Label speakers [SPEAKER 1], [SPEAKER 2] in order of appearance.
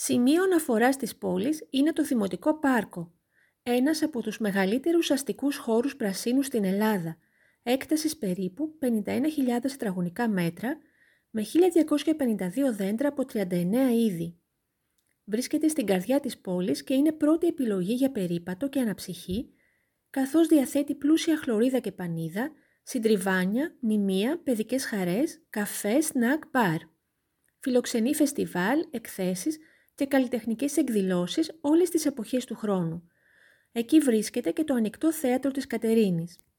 [SPEAKER 1] Σημείο αναφοράς της πόλης είναι το Δημοτικό Πάρκο, ένας από τους μεγαλύτερους αστικούς χώρους πρασίνου στην Ελλάδα, έκτασης περίπου 51.000 τετραγωνικά μέτρα, με 1.252 δέντρα από 39 είδη. Βρίσκεται στην καρδιά της πόλης και είναι πρώτη επιλογή για περίπατο και αναψυχή, καθώς διαθέτει πλούσια χλωρίδα και πανίδα, συντριβάνια, μνημεία, παιδικές χαρές, καφέ, σνακ, μπαρ. Φιλοξενεί φεστιβάλ, εκθέσεις και καλλιτεχνικές εκδηλώσεις όλες τις εποχές του χρόνου. Εκεί βρίσκεται και το Ανοιχτό Θέατρο της Κατερίνης.